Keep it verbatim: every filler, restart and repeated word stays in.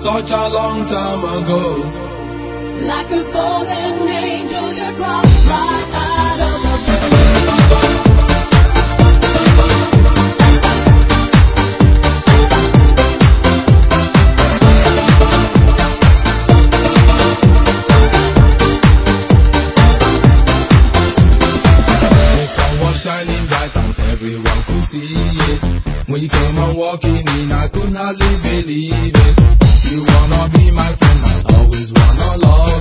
such a long time ago. Like a fallen angel, you dropped right out of the blue. Shining bright and everyone could see it. When you came on walking in, I could hardly believe it. You wanna be my friend, I always wanna love